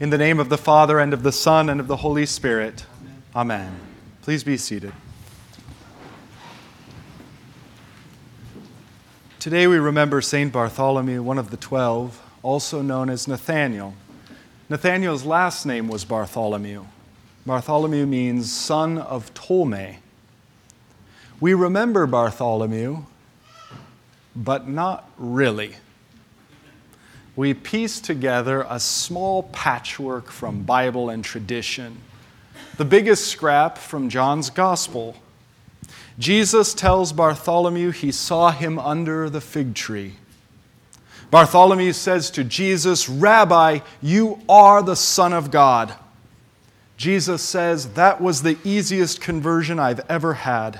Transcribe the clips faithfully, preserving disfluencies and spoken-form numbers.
In the name of the Father, and of the Son, and of the Holy Spirit. Amen. Amen. Please be seated. Today we remember Saint Bartholomew, one of the twelve, also known as Nathaniel. Nathaniel's last name was Bartholomew. Bartholomew means son of Ptolemy. We remember Bartholomew, but not really. We piece together a small patchwork from Bible and tradition. The biggest scrap from John's Gospel. Jesus tells Bartholomew he saw him under the fig tree. Bartholomew says to Jesus, "Rabbi, you are the Son of God." Jesus says, "That was the easiest conversion I've ever had."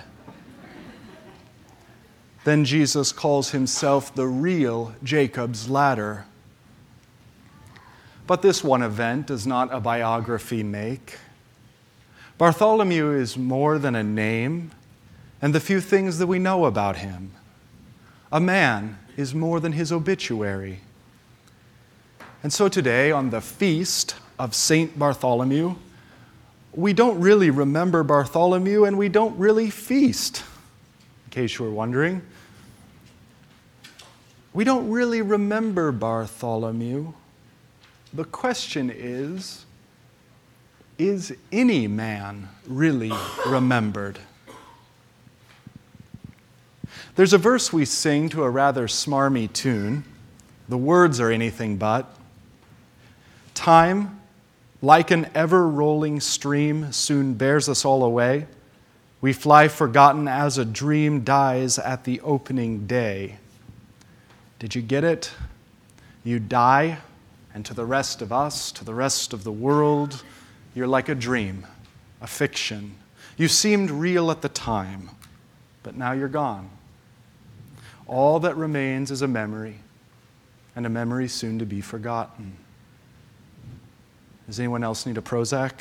Then Jesus calls himself the real Jacob's ladder. But this one event does not a biography make. Bartholomew is more than a name and the few things that we know about him. A man is more than his obituary. And so today, on the feast of Saint Bartholomew, we don't really remember Bartholomew and we don't really feast, in case you were wondering. We don't really remember Bartholomew. The question is, is any man really remembered? There's a verse we sing to a rather smarmy tune. The words are anything but. Time, like an ever-rolling stream, soon bears us all away. We fly forgotten as a dream dies at the opening day. Did you get it? You die, and to the rest of us, to the rest of the world, you're like a dream, a fiction. You seemed real at the time, but now you're gone. All that remains is a memory, and a memory soon to be forgotten. Does anyone else need a Prozac?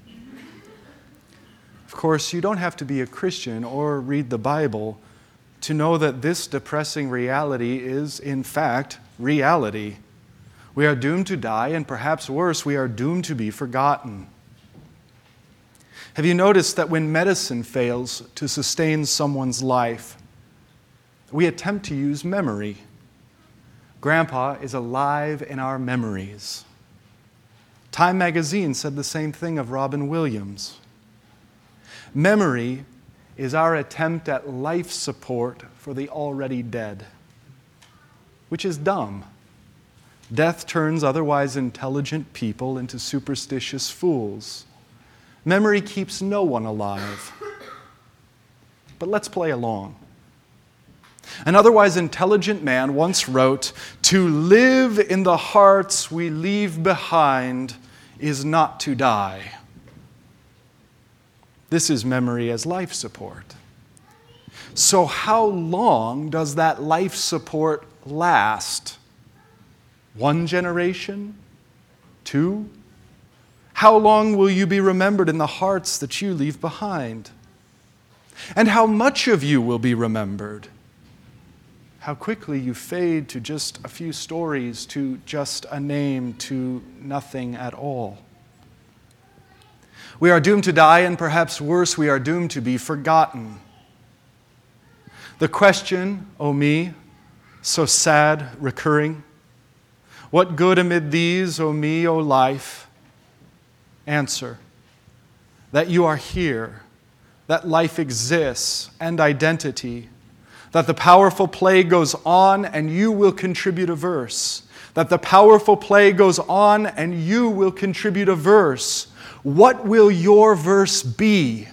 Of course, you don't have to be a Christian or read the Bible to know that this depressing reality is, in fact, reality. We are doomed to die, and perhaps worse, we are doomed to be forgotten. Have you noticed that when medicine fails to sustain someone's life, we attempt to use memory? Grandpa is alive in our memories. Time magazine said the same thing of Robin Williams. Memory is our attempt at life support for the already dead, which is dumb. Death turns otherwise intelligent people into superstitious fools. Memory keeps no one alive. But let's play along. An otherwise intelligent man once wrote, "To live in the hearts we leave behind is not to die." This is memory as life support. So how long does that life support last? One generation? Two? How long will you be remembered in the hearts that you leave behind? And how much of you will be remembered? How quickly you fade to just a few stories, to just a name, to nothing at all. We are doomed to die, and perhaps worse, we are doomed to be forgotten. The question, O me, so sad, recurring, what good amid these, O me, O life? Answer, that you are here, that life exists, and identity, that the powerful play goes on and you will contribute a verse, that the powerful play goes on and you will contribute a verse. What will your verse be?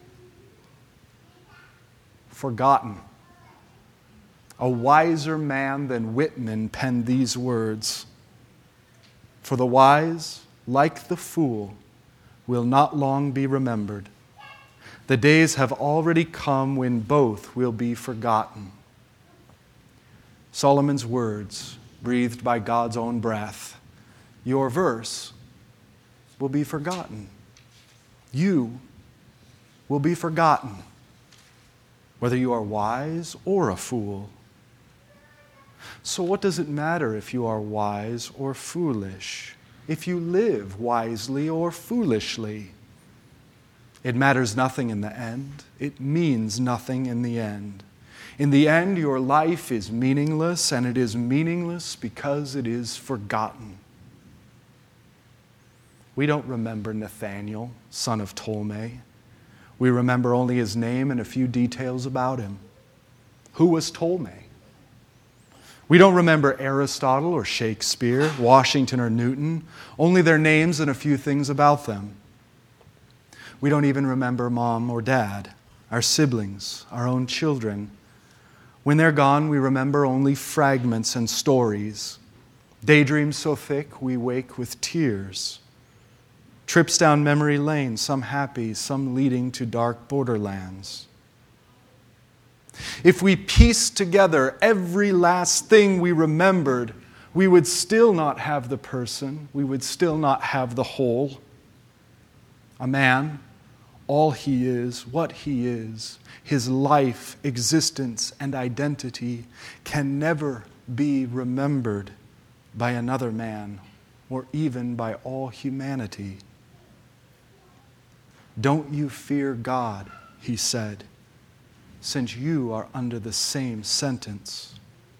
Forgotten. A wiser man than Whitman penned these words. For the wise, like the fool, will not long be remembered. The days have already come when both will be forgotten. Solomon's words, breathed by God's own breath. Your verse will be forgotten. You will be forgotten, whether you are wise or a fool. So what does it matter if you are wise or foolish? if you live wisely or foolishly. It matters nothing in the end. It means nothing in the end. In the end, your life is meaningless, and it is meaningless because it is forgotten. We don't remember Nathaniel, son of Ptolemy. We remember only his name and a few details about him. Who was Ptolemy? We don't remember Aristotle or Shakespeare, Washington or Newton, only their names and a few things about them. We don't even remember mom or dad, our siblings, our own children. When they're gone, we remember only fragments and stories. Daydreams so thick we wake with tears. Trips down memory lane, some happy, some leading to dark borderlands. If we pieced together every last thing we remembered, we would still not have the person, we would still not have the whole. A man, all he is, what he is, his life, existence, and identity can never be remembered by another man or even by all humanity. Don't you fear God, he said, since you are under the same sentence.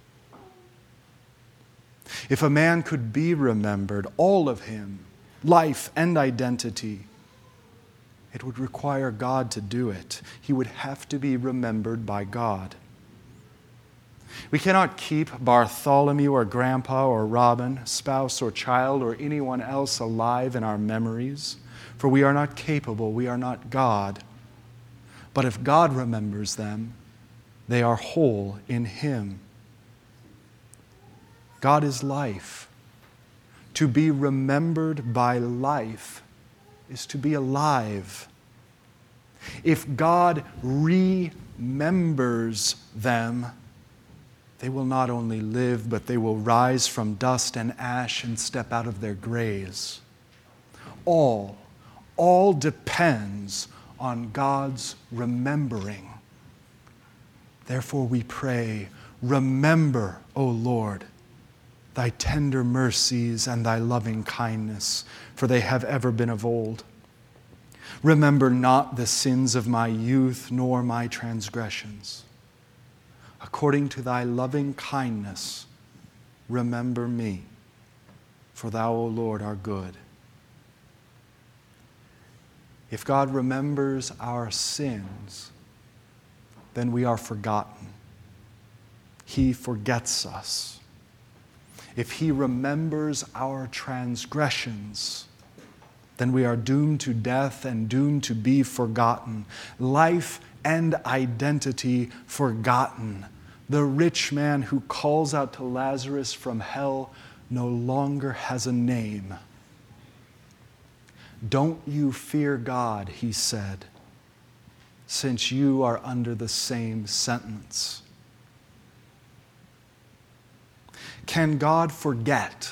If a man could be remembered, all of him, life and identity, it would require God to do it. He would have to be remembered by God. We cannot keep Bartholomew or Grandpa or Robin, spouse or child or anyone else alive in our memories, for we are not capable, we are not God. But if God remembers them, they are whole in Him. God is life. To be remembered by life is to be alive. If God remembers them, they will not only live, but they will rise from dust and ash and step out of their graves. All, all depends on God's remembering. Therefore we pray, remember, O Lord, thy tender mercies and thy loving kindness, for they have ever been of old. Remember not the sins of my youth, nor my transgressions. According to thy loving kindness, remember me, for thou, O Lord, art good. If God remembers our sins, then we are forgotten. He forgets us. If He remembers our transgressions, then we are doomed to death and doomed to be forgotten. Life and identity forgotten. The rich man who calls out to Lazarus from hell no longer has a name. Don't you fear God, he said, since you are under the same sentence. Can God forget?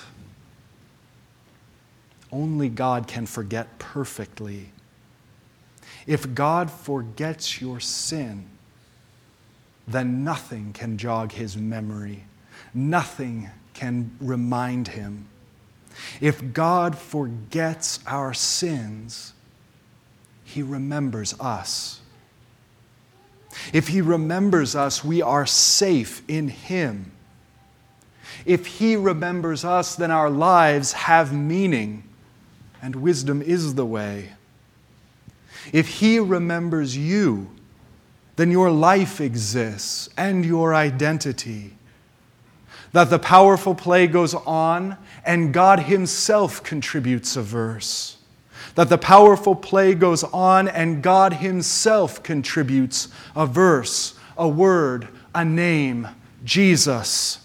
Only God can forget perfectly. If God forgets your sin, then nothing can jog His memory. Nothing can remind Him. If God forgets our sins, He remembers us. If He remembers us, we are safe in Him. If He remembers us, then our lives have meaning, and wisdom is the way. If He remembers you, then your life exists and your identity. That the powerful play goes on and God Himself contributes a verse. That the powerful play goes on and God Himself contributes a verse, a word, a name, Jesus.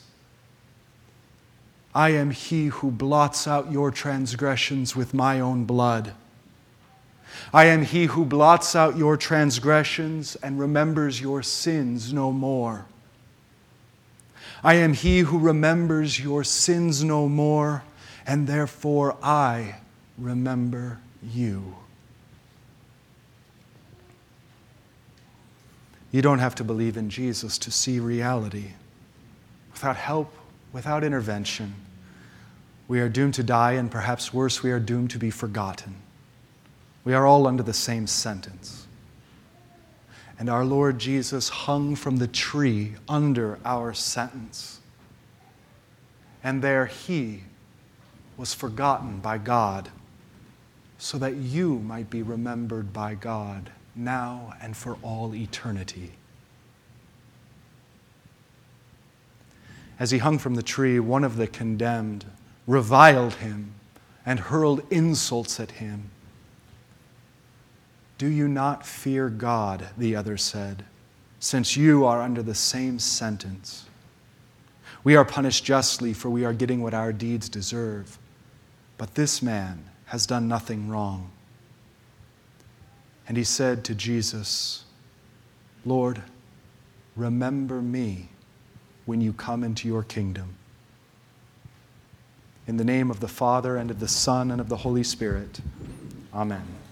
I am He who blots out your transgressions with my own blood. I am He who blots out your transgressions and remembers your sins no more. I am He who remembers your sins no more, and therefore I remember you. You don't have to believe in Jesus to see reality. Without help, without intervention, We are doomed to die, and perhaps worse, we are doomed to be forgotten. We are all under the same sentence. And our Lord Jesus hung from the tree under our sentence. And there he was forgotten by God, so that you might be remembered by God now and for all eternity. As he hung from the tree, one of the condemned reviled him and hurled insults at him. "Do you not fear God," the other said, "since you are under the same sentence? We are punished justly, for we are getting what our deeds deserve. But this man has done nothing wrong." And he said to Jesus, "Lord, remember me when you come into your kingdom." In the name of the Father, and of the Son, and of the Holy Spirit. Amen.